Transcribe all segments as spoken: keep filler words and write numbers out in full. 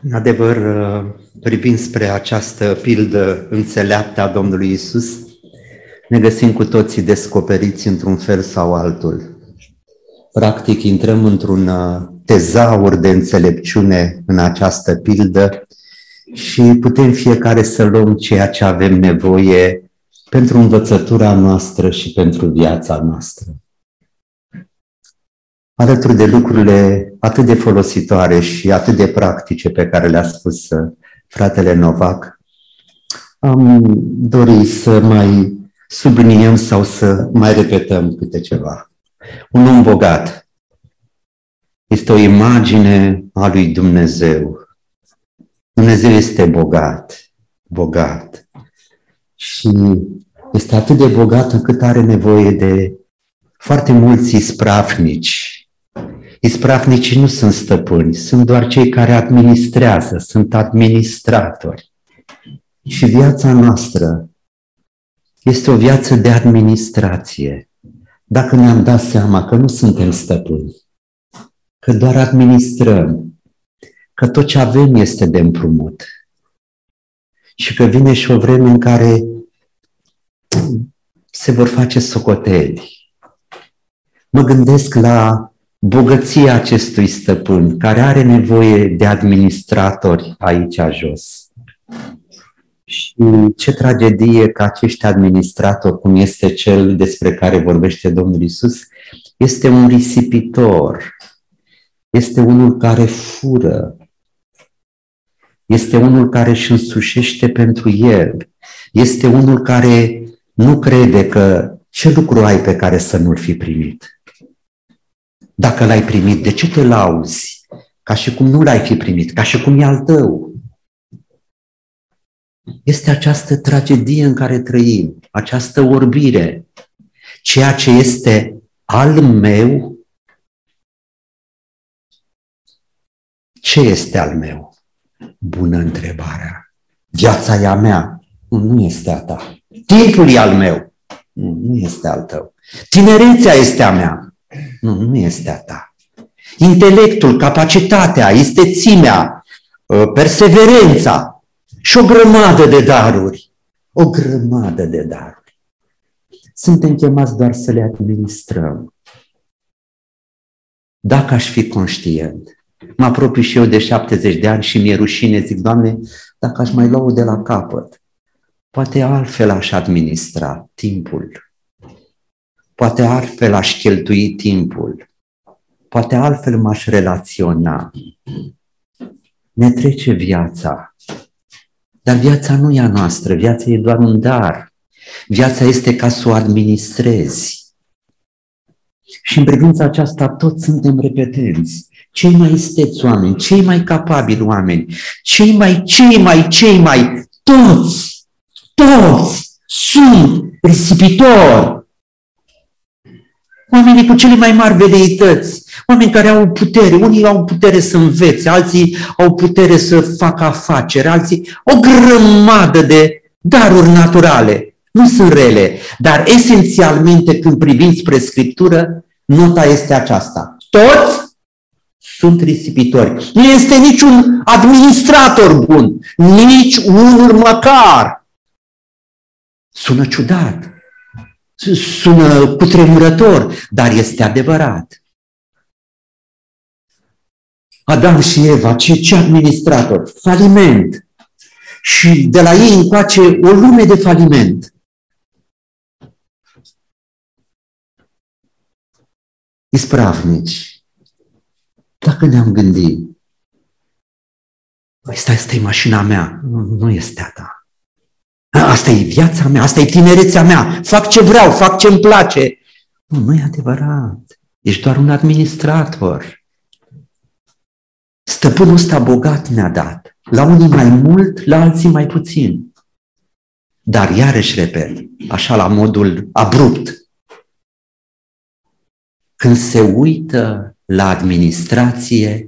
În adevăr, privind spre această pildă înțeleaptă a Domnului Iisus, ne găsim cu toții descoperiți într-un fel sau altul. Practic, intrăm într-un tezaur de înțelepciune în această pildă și putem fiecare să luăm ceea ce avem nevoie pentru învățătura noastră și pentru viața noastră. Alături de lucrurile atât de folositoare și atât de practice pe care le-a spus fratele Novac, am dorit să mai subliniem sau să mai repetăm câte ceva. Un om bogat este o imagine a lui Dumnezeu. Dumnezeu este bogat, bogat și este atât de bogat încât are nevoie de foarte mulți ispravnici. Ispravnicii nu sunt stăpâni, sunt doar cei care administrează, sunt administratori. Și viața noastră este o viață de administrație. Dacă ne-am dat seama că nu suntem stăpâni, că doar administrăm, că tot ce avem este de împrumut și că vine și o vreme în care se vor face socoteli. Mă gândesc la bogăția acestui stăpân care are nevoie de administratori aici jos. Și ce tragedie că acești administratori, cum este cel despre care vorbește Domnul Iisus, este un risipitor, este unul care fură, este unul care își însușește pentru el, este unul care nu crede că ce lucru ai pe care să nu-l fi primit. Dacă l-ai primit, de ce te lauzi? Ca și cum nu l-ai fi primit, ca și cum e al tău. Este această tragedie în care trăim, această orbire. Ceea ce este al meu, ce este al meu? Bună întrebarea. Viața e a mea, nu este a ta. Timpul e al meu, nu este al tău. Tinerețea este a mea. Nu, nu este a ta. Intelectul, capacitatea, istețimea, perseverența și o grămadă de daruri. O grămadă de daruri. Suntem chemați doar să le administrăm. Dacă aș fi conștient, mă apropii și eu de șaptezeci de ani și mi-e rușine, zic, Doamne, dacă aș mai lua de la capăt, poate altfel aș administra timpul. Poate altfel aș cheltui timpul, poate altfel m-aș relaționa. Ne trece viața, dar viața nu e a noastră, viața e doar un dar. Viața este ca să o administrezi. Și în privința aceasta toți suntem repetenți. Cei mai isteți oameni, cei mai capabili oameni, cei mai, cei mai, cei mai, toți, toți sunt risipitori. Oamenii cu cele mai mari veleități, oameni care au putere, unii au putere să învețe, alții au putere să facă afaceri, alții o grămadă de daruri naturale. Nu sunt rele, dar esențialmente când privim spre Scriptură, nota este aceasta. Toți sunt risipitori. Nu este niciun administrator bun, nici unul măcar. Sună ciudat. Sună cutremurător, dar este adevărat. Adam și Eva, ce, ce administrator? Faliment. Și de la ei încoace o lume de faliment. Ispravnici. Dacă ne-am gândit, asta este mașina mea, nu, nu este a ta. Asta e viața mea, asta e tinerețea mea, fac ce vreau, fac ce îmi place. Nu, nu e adevărat. Ești doar un administrator. Stăpânul ăsta bogat ne-a dat. La unii mai mult, la alții mai puțin. Dar iarăși repet, așa la modul abrupt, când se uită la administrație,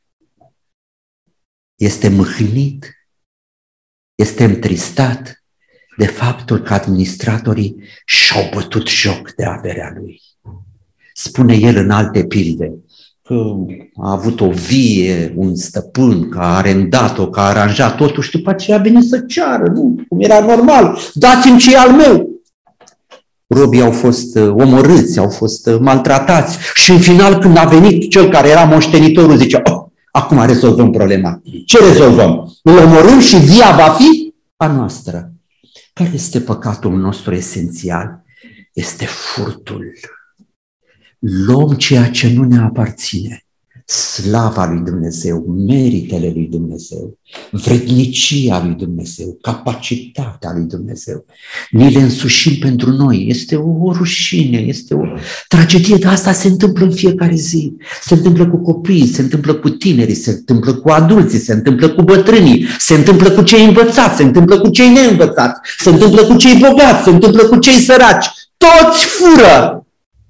este mâhnit, este întristat de faptul că administratorii și-au bătut joc de averea lui. Spune el în alte pilde, că a avut o vie, un stăpân, că a arendat-o, că a aranjat totul și după aceea a venit să ceară, nu? Cum era normal, dați-mi ce e al meu. Robii au fost omorâți, au fost maltratați și în final când a venit cel care era moștenitorul zice, oh, acum rezolvăm problema. Ce rezolvăm? Îl omorâm și via va fi a noastră. Care este păcatul nostru esențial? Este furtul. Luăm ceea ce nu ne aparține. Slava lui Dumnezeu, meritele lui Dumnezeu, vrednicia lui Dumnezeu, capacitatea lui Dumnezeu. Ni le însușim pentru noi. Este o, o rușine, este o tragedie, dar asta se întâmplă în fiecare zi. Se întâmplă cu copiii, se întâmplă cu tinerii, se întâmplă cu adulții, se întâmplă cu bătrânii, se întâmplă cu cei învățați, se întâmplă cu cei neînvățați, se întâmplă cu cei bogați, se întâmplă cu cei săraci. Toți fură!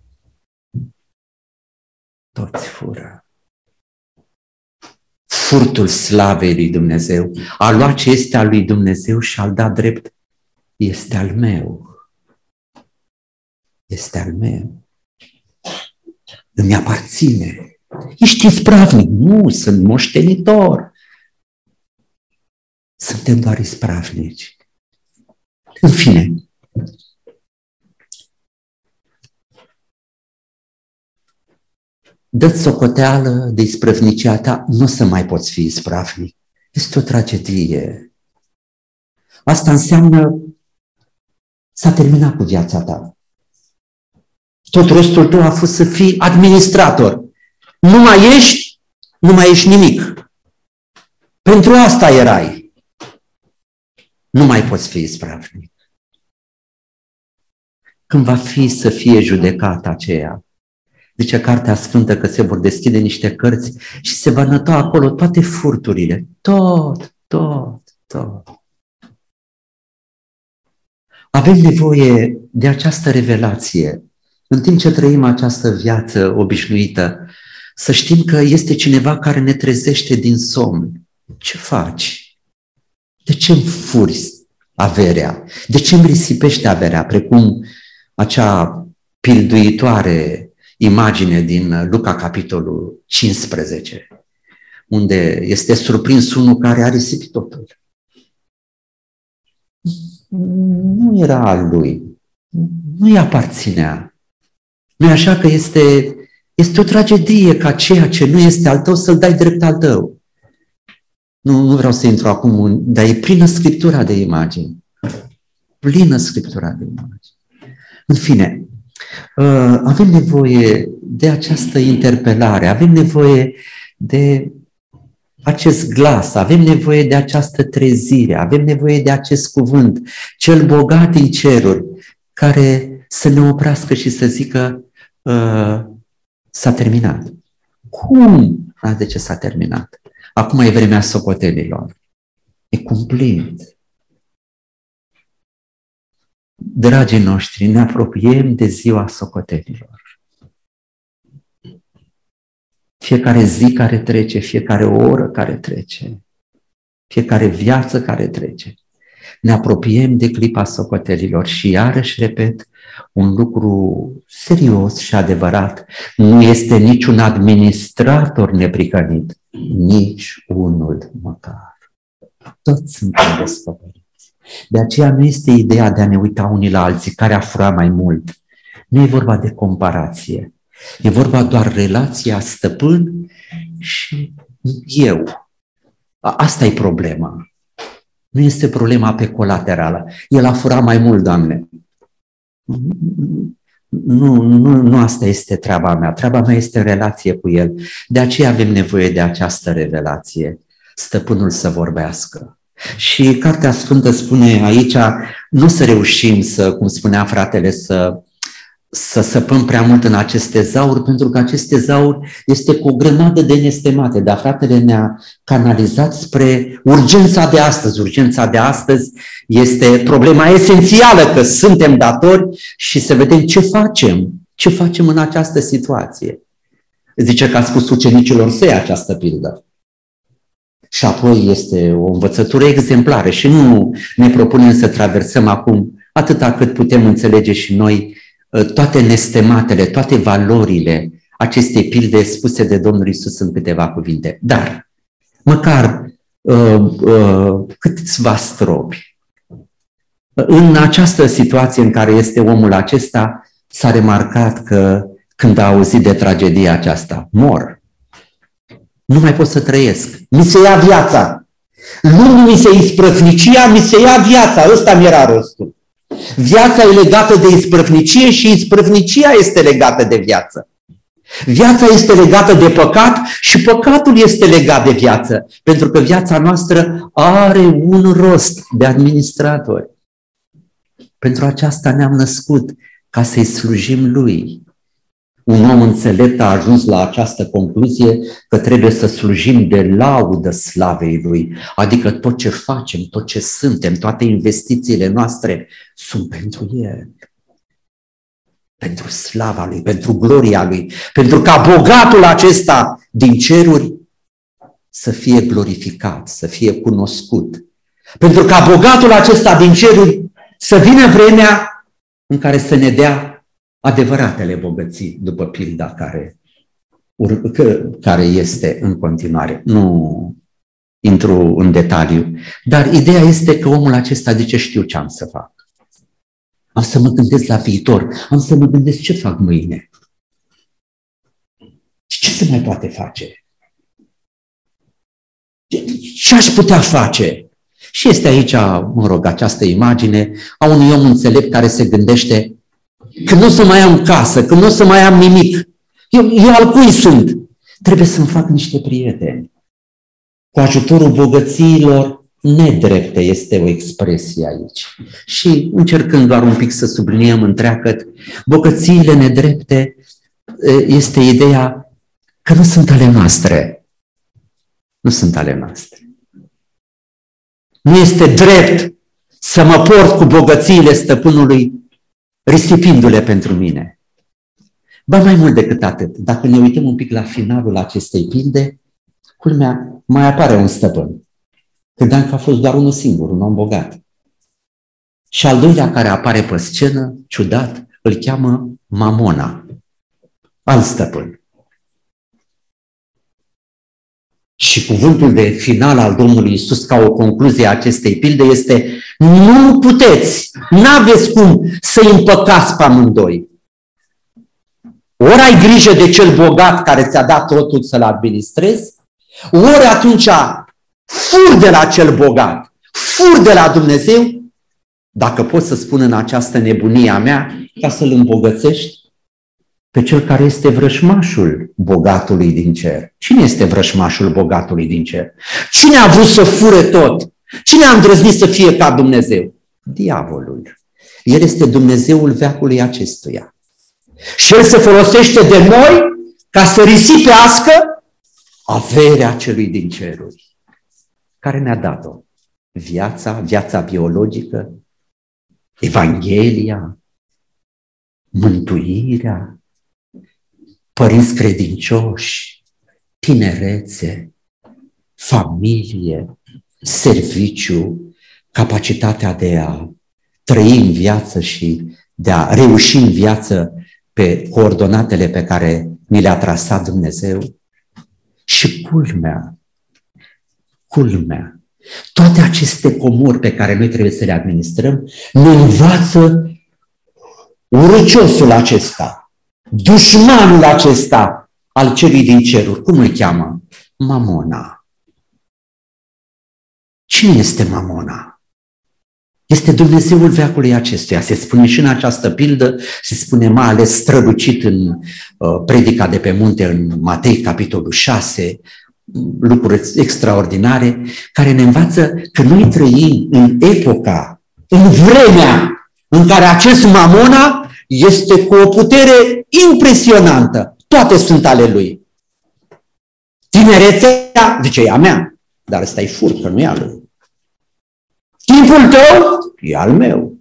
Toți fură. Furtul slavei lui Dumnezeu, a lua ce este al lui Dumnezeu și a-l da drept, este al meu. Este al meu. Îmi aparține. Ești ispravnic? Nu, sunt moștenitor. Suntem doar ispravnici. În fine, dă-ți socoteală de isprăvnicia ta, nu o să mai poți fi ispravnic. Este o tragedie. Asta înseamnă s-a terminat cu viața ta. Tot restul tău a fost să fii administrator. Nu mai ești, nu mai ești nimic. Pentru asta erai. Nu mai poți fi ispravnic. Când va fi să fie judecata aceea, zice Cartea Sfântă că se vor deschide niște cărți și se va nota acolo toate furturile. Tot, tot, tot. Avem nevoie de această revelație. În timp ce trăim această viață obișnuită, să știm că este cineva care ne trezește din somn. Ce faci? De ce îmi furi averea? De ce îmi risipești averea? Precum acea pilduitoare imagine din Luca, capitolul cincisprezece, unde este surprins unul care a risipit totul. Nu era al lui, nu-i aparținea. Nu e așa că este, este o tragedie ca ceea ce nu este al tău să-l dai drept al tău. Nu, nu vreau să intru acum, dar e plină Scriptura de imagini. Plină Scriptura de imagini. În fine, avem nevoie de această interpelare, avem nevoie de acest glas, avem nevoie de această trezire, avem nevoie de acest cuvânt, cel bogat în ceruri, care să ne oprească și să zică s-a terminat. Cum? De ce s-a terminat? Acum e vremea socotelilor. E cumplit. Dragii noștri, ne apropiem de ziua socotelilor. Fiecare zi care trece, fiecare oră care trece, fiecare viață care trece, ne apropiem de clipa socotelilor și iarăși repet, un lucru serios și adevărat, nu este niciun administrator neprihănit, nici unul măcar. Toți suntem descoperiți. De aceea nu este ideea de a ne uita unii la alții, care a furat mai mult. Nu e vorba de comparație. E vorba doar relația stăpân și eu. Asta e problema. Nu este problema pe colaterală. El a furat mai mult, Doamne. Nu, nu, nu asta este treaba mea. Treaba mea este relație cu el. De aceea avem nevoie de această revelație. Stăpânul să vorbească. Și Cartea Sfântă spune aici, nu să reușim să, cum spunea fratele, să, să săpăm prea mult în aceste zauri, pentru că aceste zauri este cu o grămadă de nestemate, dar fratele ne-a canalizat spre urgența de astăzi. Urgența de astăzi este problema esențială, că suntem datori și să vedem ce facem, ce facem în această situație. Zice că a spus ucenicilor săi această pildă. Și apoi este o învățătură exemplară și nu ne propunem să traversăm acum atâta cât putem înțelege și noi toate nestematele, toate valorile acestei pilde spuse de Domnul Iisus în câteva cuvinte. Dar, măcar uh, uh, câțiva stropi. În această situație în care este omul acesta, s-a remarcat că când a auzit de tragedia aceasta, mor. Nu mai pot să trăiesc. Mi se ia viața. Nu mi se isprăvnicia, mi se ia viața. Ăsta mi era rostul. Viața e legată de isprăvnicie și isprăvnicia este legată de viață. Viața este legată de păcat și păcatul este legat de viață. Pentru că viața noastră are un rost de administratori. Pentru aceasta ne-am născut, ca să-i slujim Lui. Un om înțelept a ajuns la această concluzie că trebuie să slujim de laudă slavei Lui. Adică tot ce facem, tot ce suntem, toate investițiile noastre sunt pentru El. Pentru slava Lui, pentru gloria Lui, pentru ca bogatul acesta din ceruri să fie glorificat, să fie cunoscut. Pentru ca bogatul acesta din ceruri să vină vremea în care să ne dea adevăratele bogății, după pilda care, care este în continuare. Nu intru în detaliu, dar ideea este că omul acesta zice, știu ce am să fac. Am să mă gândesc la viitor, am să mă gândesc ce fac mâine. Ce se mai poate face? Ce aș putea face? Și este aici, mă rog, această imagine a unui om înțelept care se gândește că nu o să mai am casă, că nu o să mai am nimic. Eu, eu al cui sunt? Trebuie să-mi fac niște prieteni. Cu ajutorul bogățiilor nedrepte este o expresie aici. Și încercând doar un pic să subliniem întreagăt, bogățiile nedrepte este ideea că nu sunt ale noastre. Nu sunt ale noastre. Nu este drept să mă port cu bogățiile stăpânului risipindu-le pentru mine. Ba mai mult decât atât, dacă ne uităm un pic la finalul acestei pilde, culmea, mai apare un stăpân. Credeam că a fost doar unul singur, un om bogat. Și al doilea care apare pe scenă, ciudat, îl cheamă Mamona, alt stăpân. Și cuvântul de final al Domnului Iisus ca o concluzie a acestei pilde este: nu puteți, n-aveți cum să împăcați pe amândoi. Ori ai grijă de cel bogat care ți-a dat totul să-l administrezi, ori atunci fur de la cel bogat, fur de la Dumnezeu, dacă pot să spun în această nebunie a mea, ca să-l îmbogățești pe cel care este vrășmașul bogatului din cer. Cine este vrășmașul bogatului din cer? Cine a vrut să fure tot? Cine a îndrăznit să fie ca Dumnezeu? Diavolul. El este Dumnezeul veacului acestuia. Și el se folosește de noi ca să risipească averea celui din ceruri, care ne-a dat-o. Viața, viața biologică, Evanghelia, mântuirea, părinți credincioși, tinerețe, familie, serviciu, capacitatea de a trăi în viață și de a reuși în viață pe coordonatele pe care ni le-a trasat Dumnezeu. Și culmea, culmea, toate aceste comori pe care noi trebuie să le administrăm, ne învață urăciosul acesta, dușmanul acesta al celui din ceruri. Cum îl cheamă? Mamona. Cine este Mamona? Este Dumnezeul veacului acestuia. Se spune și în această pildă, se spune mai ales strălucit în uh, predica de pe munte, în Matei, capitolul șase, lucruri extraordinare, care ne învață că noi trăim în epoca, în vremea în care acest Mamona este cu o putere impresionantă. Toate sunt ale lui. Tinerețea, zice, e a mea, dar ăsta e fur, că nu e al lui. Timpul tău e al meu.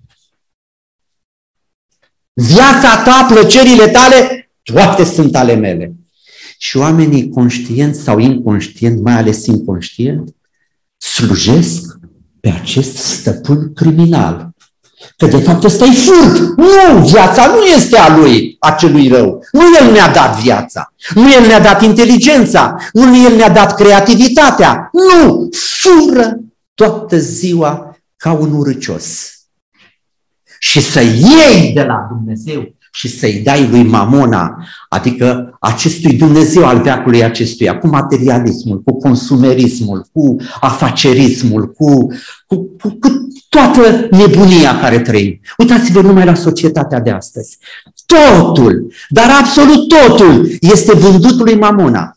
Viața ta, plăcerile tale, toate sunt ale mele. Și oamenii conștienți sau inconștient, mai ales inconștient, slujesc pe acest stăpân criminal. Că de fapt ăsta e furt. Nu, viața nu este a lui, a celui rău. Nu el ne-a dat viața. Nu el ne-a dat inteligența. Nu el ne-a dat creativitatea. Nu, fură toată ziua ca un urâcios. Și să iei de la Dumnezeu și să-i dai lui Mamona, adică acestui Dumnezeu al veacului acestuia, cu materialismul, cu consumerismul, cu afacerismul, cu, cu, cu, cu toată nebunia care trăim. Uitați-vă numai la societatea de astăzi. Totul, dar absolut totul, este vândut lui Mamona.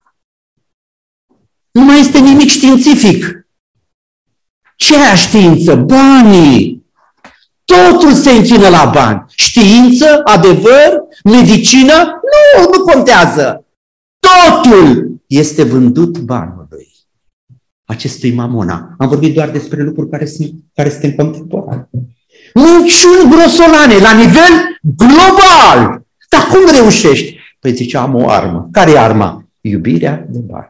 Nu mai este nimic științific. Ce aia știință? Banii! Totul se închină la bani. Știință, adevăr, medicină, nu, nu contează. Totul este vândut banului. Acestui Mamona. Am vorbit doar despre lucruri care sunt, care sunt în contemporane. Minciuni grosolane la nivel global. Dar cum reușești? Păi zice, am o armă. Care e arma? Iubirea de bani.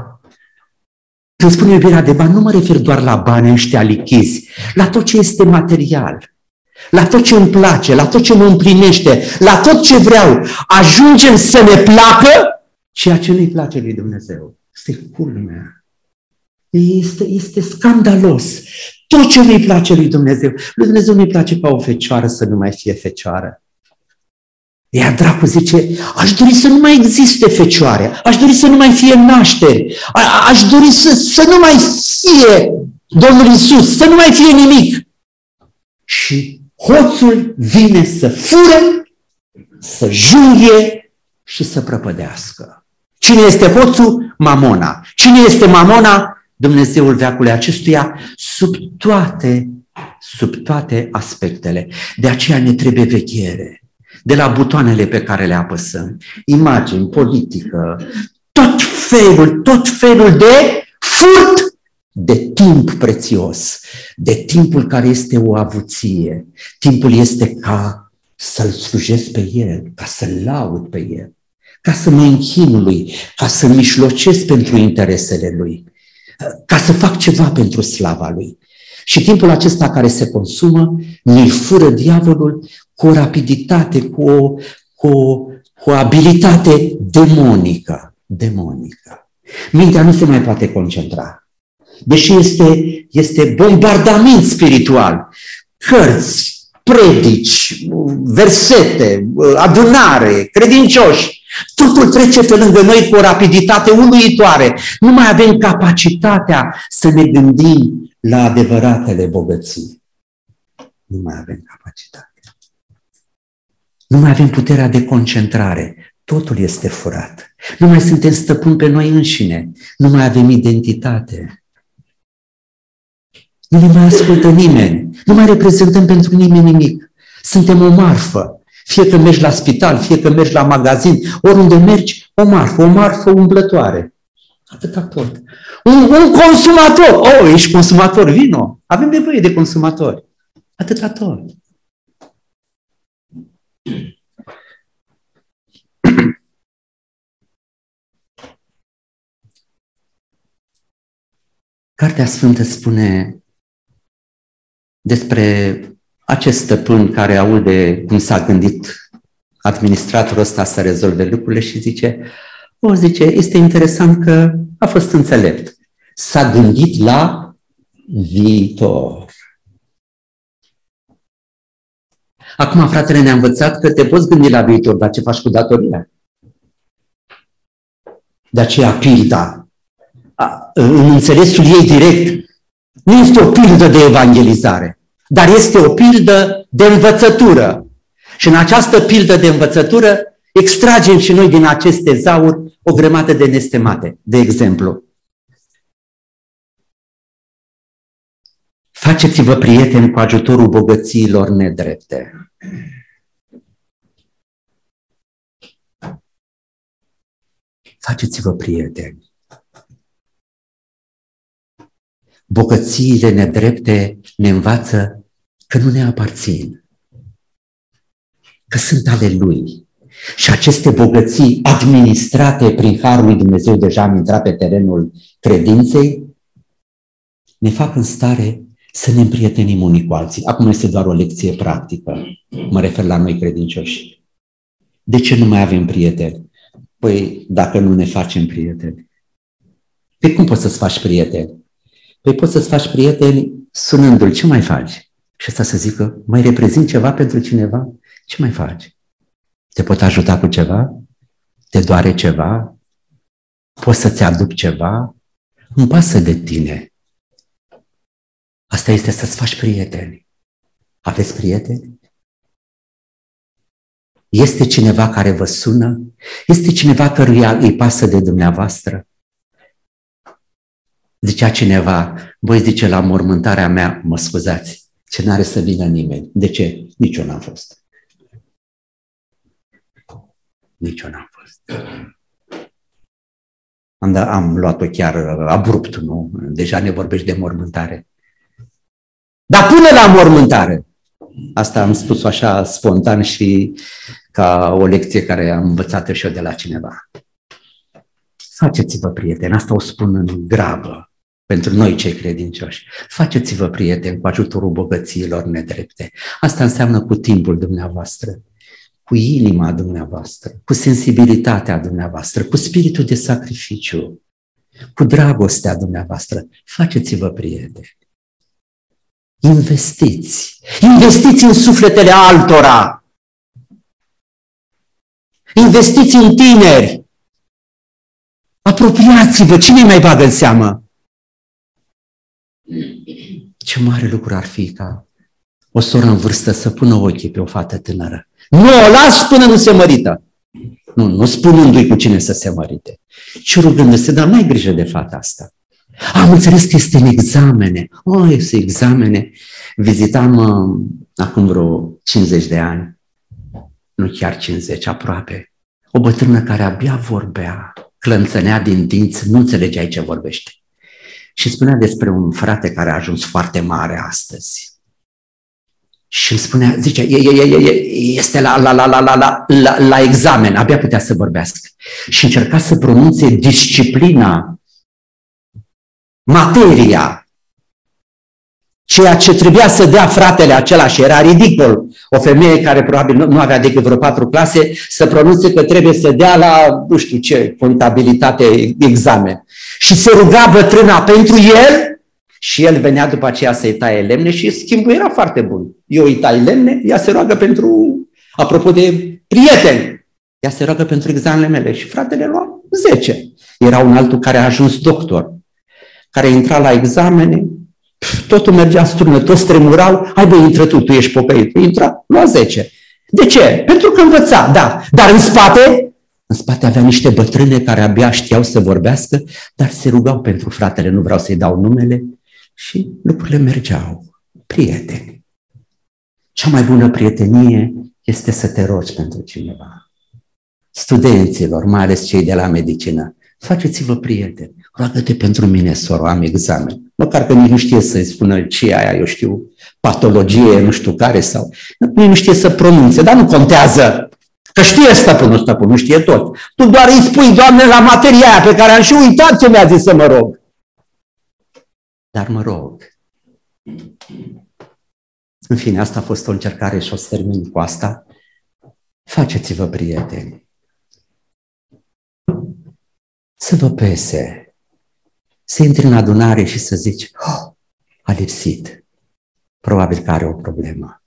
Când spun iubirea de bani, nu mă refer doar la bani ăștia lichizi, la tot ce este material, la tot ce îmi place, la tot ce mă împlinește, la tot ce vreau. Ajungem să ne placă ceea ce nu-i place lui Dumnezeu. Este culmea. Este, este scandalos. Tot ce nu-i place lui Dumnezeu. Lui Dumnezeu nu-i place ca o fecioară să nu mai fie fecioară. Iar dracu zice, aș dori să nu mai existe fecioare, aș dori să nu mai fie nașteri, a, aș dori să, să nu mai fie Domnul Iisus, să nu mai fie nimic. Și hoțul vine să fure, să junghe și să prăpădească. Cine este hoțul? Mamona. Cine este Mamona? Dumnezeul veacului acestuia, sub toate, sub toate aspectele. De aceea ne trebuie veghere. De la butoanele pe care le apăsăm, imagini, politică, tot felul, tot felul de furt de timp prețios, de timpul care este o avuție. Timpul este ca să-L slujesc pe El, ca să-L laud pe El, ca să mă închin Lui, ca să mijlocesc pentru interesele Lui, ca să fac ceva pentru slava Lui. Și timpul acesta care se consumă, ne-l fură diavolul cu o rapiditate, cu o, cu o, cu o abilitate demonică. demonică. Mintea nu se mai poate concentra. Deși este, este bombardament spiritual. Cărți, predici, versete, adunare, credincioși. Totul trece pe lângă noi cu o rapiditate uluitoare. Nu mai avem capacitatea să ne gândim la adevăratele bogății. Nu mai avem capacitate. Nu mai avem puterea de concentrare. Totul este furat. Nu mai suntem stăpâni pe noi înșine. Nu mai avem identitate. Nu ne mai ascultă nimeni. Nu mai reprezentăm pentru nimeni nimic. Suntem o marfă. Fie că mergi la spital, fie că mergi la magazin, oriunde mergi, o marfă, o marfă umblătoare. Atâta tot. Un, un consumator. Oh, ești consumator, vino. Avem nevoie de consumatori. Atâta tot. Cartea Sfântă spune despre acest stăpân care aude cum s-a gândit administratorul ăsta să rezolve lucrurile și zice, o, zice, este interesant că a fost înțelept. S-a gândit la viitor. Acum, fratele, ne-a învățat că te poți gândi la viitor, dar ce faci cu datoria? De aceea pilda, în înțelesul ei direct, nu este o pildă de evangelizare, dar este o pildă de învățătură. Și în această pildă de învățătură extragem și noi din acest tezaur o grămadă de nestemate. De exemplu, faceți-vă prieteni cu ajutorul bogățiilor nedrepte. Faceți-vă prieteni. Bogățiile nedrepte ne învață că nu ne aparțin, că sunt ale Lui. Și aceste bogății administrate prin Harul lui Dumnezeu, deja am intrat pe terenul credinței, ne fac în stare să ne împrietenim unii cu alții. Acum este doar o lecție practică. Mă refer la noi credincioși. De ce nu mai avem prieteni? Păi, dacă nu ne facem prieteni. Pe cum poți să-ți faci prieteni? Păi poți să-ți faci prieteni sunându-l. Ce mai faci? Și ăsta să zică, mai reprezint ceva pentru cineva? Ce mai faci? Te pot ajuta cu ceva? Te doare ceva? Poți să-ți aduc ceva? Îmi pasă de tine. Asta este să-ți faci prieteni. Aveți prieteni? Este cineva care vă sună? Este cineva căruia îi pasă de dumneavoastră? Zicea cineva, voi zice la mormântarea mea, mă scuzați, ce n-are să vină nimeni. De ce? Nici eu n-am fost. Nici eu n-am fost. Am, am luat-o chiar abrupt, nu? Deja ne vorbești de mormântare. Dar până la mormântare! Asta am spus-o așa spontan și ca o lecție care am învățat-o și eu de la cineva. Faceți-vă prieteni, asta o spun în grabă pentru noi cei credincioși. Faceți-vă prieteni cu ajutorul bogățiilor nedrepte. Asta înseamnă cu timpul dumneavoastră, cu inima dumneavoastră, cu sensibilitatea dumneavoastră, cu spiritul de sacrificiu, cu dragostea dumneavoastră. Faceți-vă prieteni. Investiți. Investiți în sufletele altora. Investiți în tineri. Apropiați-vă. Cine mai bagă în seamă? Ce mare lucru ar fi ca o soră în vârstă să pună ochii pe o fată tânără. Nu o las până nu se mărită. Nu, nu spunându-i cu cine să se mărite, ci rugându-se, dar n-ai grijă de fata asta. Am înțeles că este în examene. O, este examene. Vizitam uh, acum vreo cincizeci de ani, nu chiar cincizeci, aproape, o bătrână care abia vorbea, clănțănea din dinți, nu înțelegeai ce vorbește. Și spunea despre un frate care a ajuns foarte mare astăzi. Și îmi spunea, zice, e, e, e, este la, la, la, la, la, la, la, la examen, abia putea să vorbească. Și încerca să pronunțe disciplina, materia, ceea ce trebuia să dea fratele acela și era ridicol. O femeie care probabil nu avea decât vreo patru clase să pronunțe că trebuie să dea la, nu știu ce, contabilitate, examen. Și se ruga bătrâna pentru el și el venea după aceea să-i taie lemne și schimbul era foarte bun. Eu îi tai lemne, ea se roagă pentru, apropo de prieteni, ea se roagă pentru examenele mele și fratele lua zece. Era un altul care a ajuns doctor, care intra la examene, totul mergea în strună, toți tremurau, hai bă, intră tu, tu ești pocăit. Intra, lua zece. De ce? Pentru că învăța, da. Dar în spate, în spate avea niște bătrâne care abia știau să vorbească, dar se rugau pentru fratele, nu vreau să-i dau numele, și lucrurile mergeau. Prieteni. Cea mai bună prietenie este să te rogi pentru cineva. Studenților, mai ales cei de la medicină, faceți-vă prieteni. Roagă-te pentru mine, soră, am examen. Măcar că nici nu știe să-i spună ce aia, eu știu, patologie, nu știu care sau... Nu știe să pronunțe, dar nu contează. Că știe stăpânul, stăpânul știe tot. Tu doar îi spui, Doamne, la materia aia pe care am și uitat ce mi-a zis să mă rog. Dar mă rog. În fine, asta a fost o încercare și o să termin cu asta. Faceți-vă prieteni. Să vă pese. Să intri în adunare și să zici, oh, a lipsit. Probabil că are o problemă.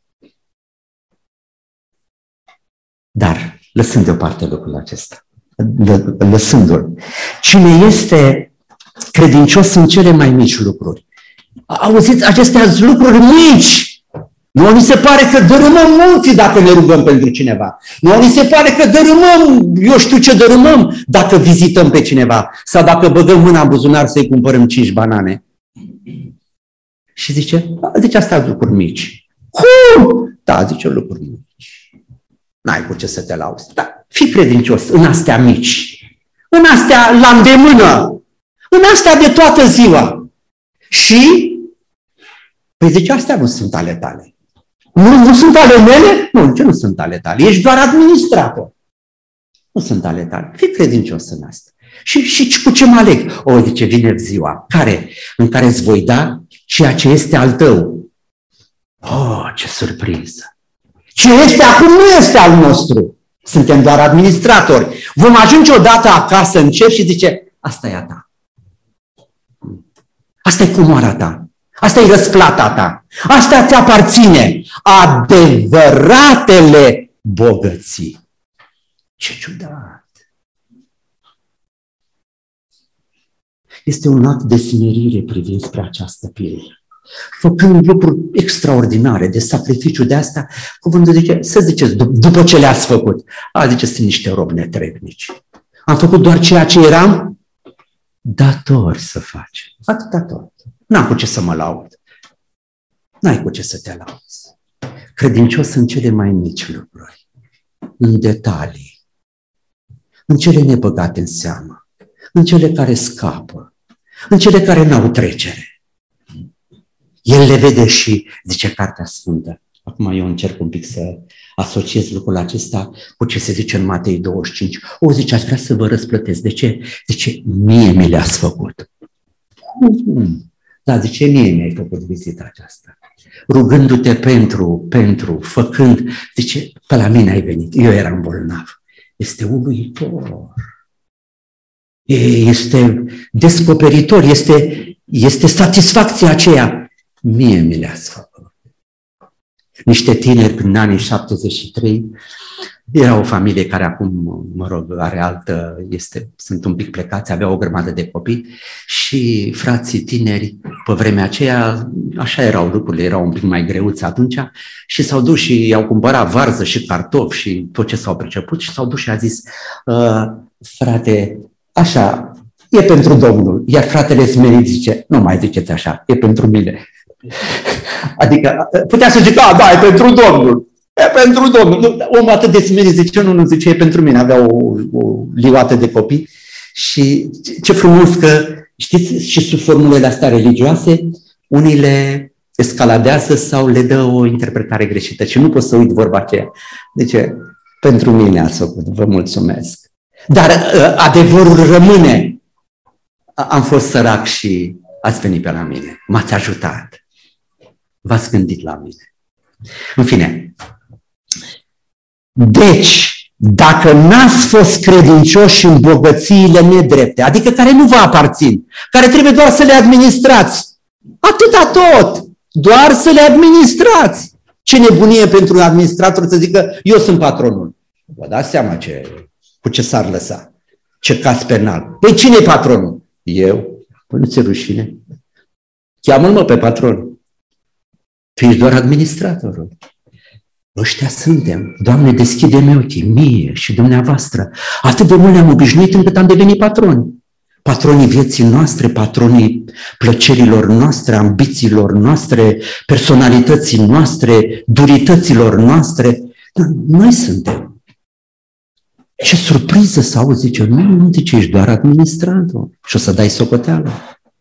Dar, lăsând deoparte lucrul acesta, lăsându-l, cine este credincios în cele mai mici lucruri? Auziți, acestea lucruri mici. Nu ni se pare că dărâmăm munții dacă ne rugăm pentru cineva. Nu ni se pare că dărâmăm, eu știu ce dărâmăm, dacă vizităm pe cineva sau dacă băgăm mâna în buzunar să-i cumpărăm cinci banane. Și zice, zice, astea lucruri mici. Cum? Da, zice, lucruri mici. N-ai cu ce să te lauzi. Da, fii credincios în astea mici. În astea la îndemână. În astea de toată ziua. Și, păi zice, astea nu sunt ale tale. Nu, nu sunt ale mele? Nu, ce nu sunt ale tale? Ești doar administrator. Nu sunt ale tale. Fii credincios în asta. Și, și cu ce mă aleg? O, zice, vine ziua care, în care îți voi da ceea ce este al tău. Oh, ce surpriză! Ce este acum nu este al nostru. Suntem doar administratori. Vom ajunge odată acasă în cer și zice, asta e a ta. Asta e comoara ta. Asta e răsplata ta. Asta ți aparține. Adevăratele bogății. Ce ciudat! Este un act de smerire privind spre această pildă. Făcând lucruri extraordinare de sacrificiu de asta, cuvântul zice, să ziceți, după ce le-ați făcut. A, zice, sunt niște robi netrebnici. Am făcut doar ceea ce eram datori să faci. Atâta tot. N-am cu ce să mă laud. N-ai cu ce să te lauzi. Credincios în cele mai mici lucruri, în detalii, în cele nebăgate în seamă, în cele care scapă, în cele care n-au trecere. El le vede și, zice Cartea Sfântă. Acum eu încerc un pic să asociez lucrul acesta cu ce se zice în Matei douăzeci și cinci. O, zice, aș vrea să vă răsplătesc. De ce? Zice, mie mi le-ați făcut. Cum? Da, zice, mie mi-ai făcut vizita aceasta. Rugându-te pentru, pentru, făcând, zice, pe la mine ai venit. Eu eram bolnav. Este uluitor. Este descoperitor, este, este satisfacția aceea. Mie mi le-ați făcut. Niște tineri prin anii șaptezeci și trei, era o familie care acum, mă rog, are altă, este, sunt un pic plecați, avea o grămadă de copii și frații tineri, pe vremea aceea, așa erau lucrurile, erau un pic mai greuți atunci și s-au dus și i-au cumpărat varză și cartofi și tot ce s-au priceput și s-au dus și a zis, frate, așa, e pentru Domnul, iar fratele smerit zice, nu mai ziceți așa, e pentru mine. Adică putea să zică, a, da, e pentru Domnul, e pentru Domnul. Omul atât de smerit zice, nu, nu, zice, e pentru mine. Avea o, o lioată de copii și ce frumos că, știți, și sub formulele astea religioase, unii le escaladează sau le dă o interpretare greșită și nu pot să uit vorba aceea. Deci, pentru mine ați făcut, vă mulțumesc. Dar adevărul rămâne. Am fost sărac și ați venit pe la mine. M-ați ajutat. V-ați gândit la mine. În fine. Deci, dacă n-ați fost credincioși în bogățiile nedrepte, adică care nu vă aparțin, care trebuie doar să le administrați, atâta tot, doar să le administrați. Ce nebunie pentru un administrator să zică, eu sunt patronul. Vă dați seama ce, cu ce s-ar lăsa, ce caz penal. Păi cine e patronul? Eu. Păi nu ți-e rușine? Cheamă-l mă pe patron. Tu ești doar administratorul. Ăștia suntem. Doamne, deschide-mi ochii, mie și dumneavoastră. Atât de mult ne-am obișnuit încât am devenit patroni. Patronii vieții noastre, patronii plăcerilor noastre, ambițiilor noastre, personalității noastre, durităților noastre. Noi suntem. Ce surpriză să auzi, zice, nu, nu, zice, ești doar administrator și o să dai socoteală.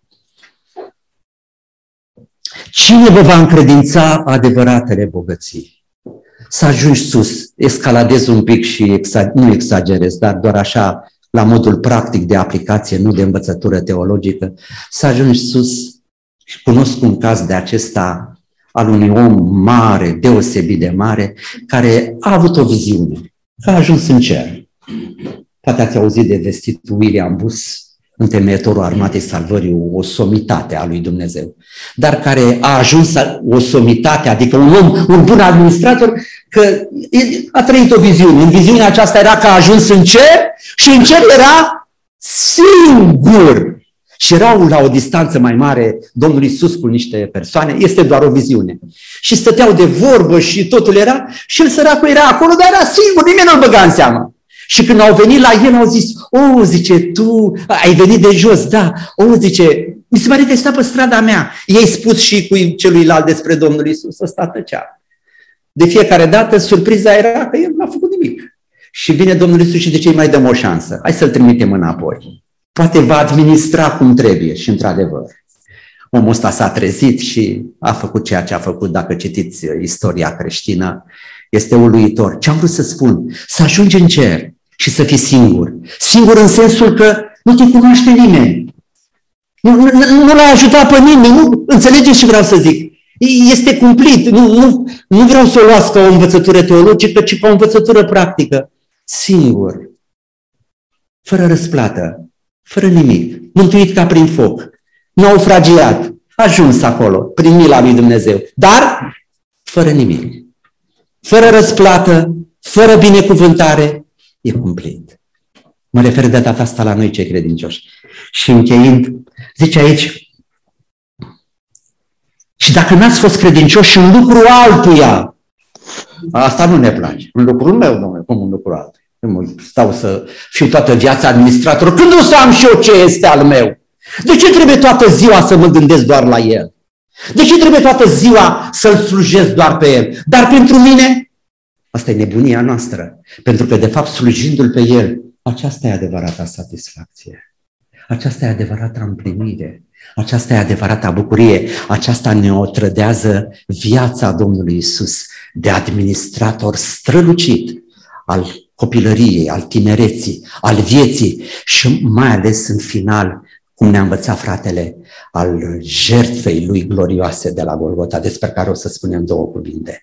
Cine vă va încredința adevăratele bogății? Să ajungi sus, escaladez un pic și exa- nu exagerez, dar doar așa, la modul practic de aplicație, nu de învățătură teologică, să ajungi sus. Și cunosc un caz de acesta al unui om mare, deosebit de mare, care a avut o viziune, că a ajuns în cer. Poate ați auzit de vestitul William Booth, întemeietorul Armatei Salvării, o somitate a lui Dumnezeu, dar care a ajuns o somitate, adică un om, un bun administrator, că a trăit o viziune. În viziunea aceasta era că a ajuns în cer și în cer era singur. Și erau la o distanță mai mare Domnul Iisus cu niște persoane, este doar o viziune. Și stăteau de vorbă și totul era, și el săracul era acolo, dar era singur, nimeni nu-l băga în seamă. Și când au venit la el, au zis, o, zice, tu ai venit de jos, da, o, zice, mi se pare că stă pe strada mea. Ei spus și cu celuilalt despre Domnul Iisus, ăsta tăcea. De fiecare dată, surpriza era că el n-a făcut nimic. Și vine Domnul Iisus și de ce îi mai dăm o șansă? Hai să-l trimitem înapoi. Poate va administra cum trebuie și într-adevăr. Omul ăsta s-a trezit și a făcut ceea ce a făcut, dacă citiți istoria creștină. Este uluitor. Ce am vrut să spun? Să ajungi în cer și să fii singur. Singur în sensul că nu te cunoaște nimeni. Nu, nu, nu l-a ajutat pe nimeni, nu înțelegeți ce vreau să zic. Este cumplit, nu, nu, nu vreau să o luați ca o învățătură teologică, ci ca o învățătură practică. Singur, fără răsplată, fără nimic, mântuit ca prin foc, naufragiat, ajuns acolo, prin mila lui Dumnezeu, dar fără nimic, fără răsplată, fără binecuvântare, e cumplit. Mă refer de data asta la noi cei credincioși. Și încheind, zice aici, și dacă n-ați fost credincioși în lucru altuia, asta nu ne place. În lucrul meu, domnule, cum în lucrul altuia? Nu stau să fiu toată viața administrator, când o să am și eu ce este al meu? De ce trebuie toată ziua să mă gândesc doar la el? De ce trebuie toată ziua să-l slujesc doar pe el? Dar pentru mine, asta e nebunia noastră. Pentru că, de fapt, slujindu-l pe el, aceasta e adevărata satisfacție. Aceasta e adevărata împlinire. Aceasta e adevărata bucurie. Aceasta ne otrădează viața Domnului Iisus de administrator strălucit al copilăriei, al tinereții, al vieții și mai ales în final, cum ne-a învățat fratele, al jertfei lui glorioase de la Golgota, despre care o să spunem două cuvinte.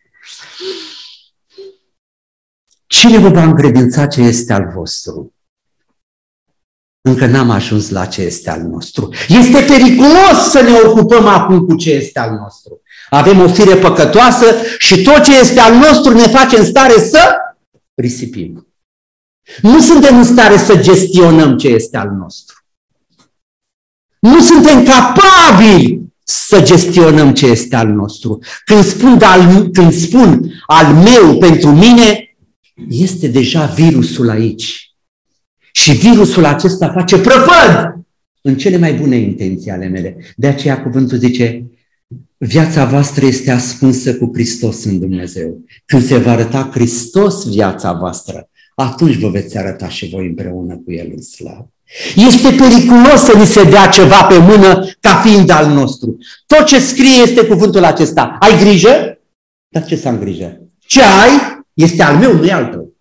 Cine vă va încredința ce este al vostru? Încă n-am ajuns la ce este al nostru. Este periculos să ne ocupăm acum cu ce este al nostru. Avem o fire păcătoasă și tot ce este al nostru ne face în stare să risipim. Nu suntem în stare să gestionăm ce este al nostru. Nu suntem capabili să gestionăm ce este al nostru. Când spun, al, când spun al meu pentru mine, este deja virusul aici. Și virusul acesta face prăpăd în cele mai bune intenții ale mele. De aceea cuvântul zice, viața voastră este ascunsă cu Hristos în Dumnezeu. Când se va arăta Hristos viața voastră, atunci vă veți arăta și voi împreună cu El în slavă. Este periculos să ni se dea ceva pe mână ca fiind al nostru. Tot ce scrie este cuvântul acesta. Ai grijă? Dar ce să am grijă? Ce ai este al meu, nu e al tău.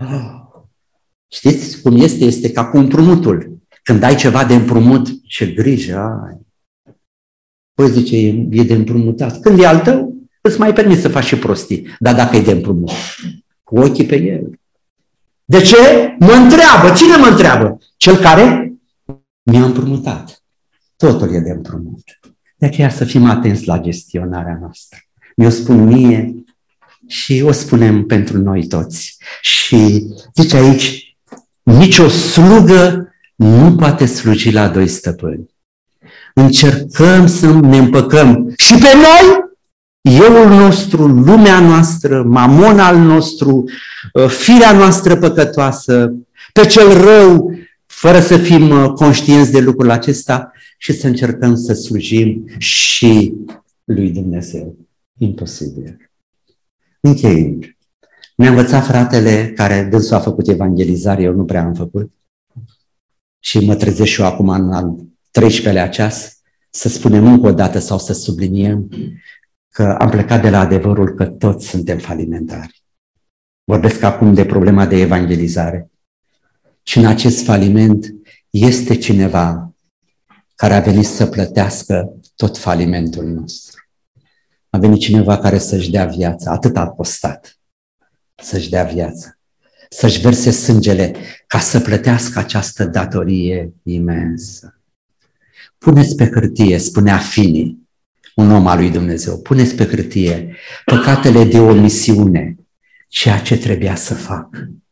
Știți cum este? Este ca cu împrumutul. Când ai ceva de împrumut, ce grijă ai. Păi zice, e de împrumutat. Când e al tău, îți mai permiți să faci și prostii. Dar dacă e de împrumut, cu ochii pe el. De ce? Mă întreabă. Cine mă întreabă? Cel care mi-a împrumutat. Totul e de împrumut. De aceea să fim atenți la gestionarea noastră. Mi-o spun mie și o spunem pentru noi toți. Și zice aici, nicio slugă nu poate sluji la doi stăpâni. Încercăm să ne împăcăm și pe noi, euul nostru, lumea noastră, mamon al nostru, firea noastră păcătoasă, pe cel rău, fără să fim conștienți de lucrul acesta și să încercăm să slujim și lui Dumnezeu. Imposibil. Încheind. Mi-a învățat fratele care dânsul a făcut evangelizare, eu nu prea am făcut. Și mă trezesc și eu acum în al treisprezecelea ceas să spunem încă o dată sau să subliniem că am plecat de la adevărul că toți suntem falimentari. Vorbesc acum de problema de evangelizare. Și în acest faliment este cineva care a venit să plătească tot falimentul nostru. A venit cineva care să-și dea viața, atât a costat să-și dea viața, să-și verse sângele ca să plătească această datorie imensă. Puneți pe hârtie, spunea Fini, un om al lui Dumnezeu, puneți pe hârtie păcatele de omisiune, ceea ce trebuia să fac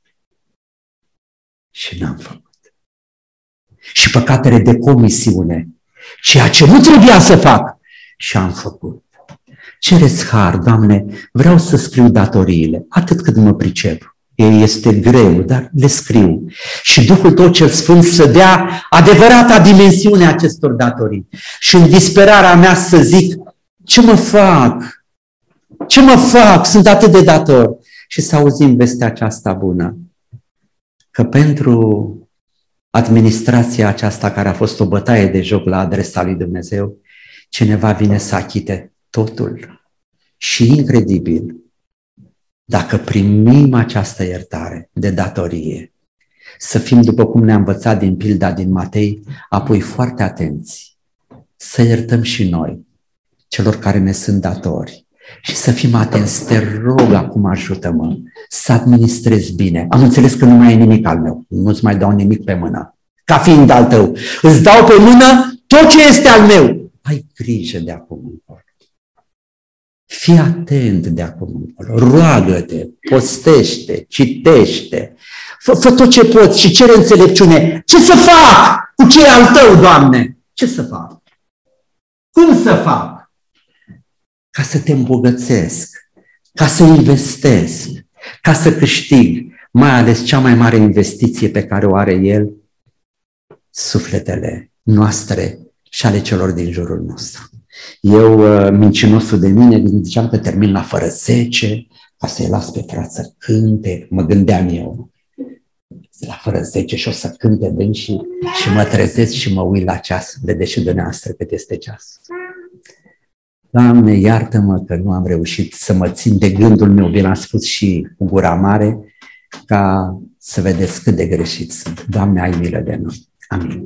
și n-am făcut. Și păcatele de comisiune, ceea ce nu trebuia să fac și am făcut. Cereți har, Doamne, vreau să scriu datoriile, atât cât mă pricep. Este greu, dar le scriu. Și Duhul Tău cel Sfânt să dea adevărata dimensiune acestor datorii. Și în disperarea mea să zic, ce mă fac? Ce mă fac? Sunt atât de dator. Și să auzim vestea aceasta bună. Că pentru administrația aceasta care a fost o bătaie de joc la adresa lui Dumnezeu, cineva vine să achite totul. Și incredibil, dacă primim această iertare de datorie, să fim, după cum ne-a învățat din pilda din Matei, apoi foarte atenți să iertăm și noi celor care ne sunt datori și să fim atenți. Te rog acum, ajută-mă să administrez bine. Am înțeles că nu mai e nimic al meu, nu-ți mai dau nimic pe mână, ca fiind al tău. Îți dau pe mână tot ce este al meu. Ai grijă de acum încolo. Fii atent de acum încolo. Roagă-te, postește, citește. Fă, fă tot ce poți și cere înțelepciune. Ce să fac cu ce e al tău, Doamne? Ce să fac? Cum să fac? Ca să te îmbogățesc, ca să investesc, ca să câștig, mai ales cea mai mare investiție pe care o are El, sufletele noastre și ale celor din jurul nostru. Eu, mincinosul de mine, ziceam că termin la fără zece, ca să-i las pe frați să cânte, mă gândeam eu, la fără zece și o să cânte dânsii și mă trezesc și mă uit la ceas, vedeți și dumneavoastră cât este ceasul. Doamne, iartă-mă că nu am reușit să mă țin de gândul meu, bine am spus și cu gura mare, ca să vedeți cât de greșit sunt. Doamne, ai milă de noi. Amin.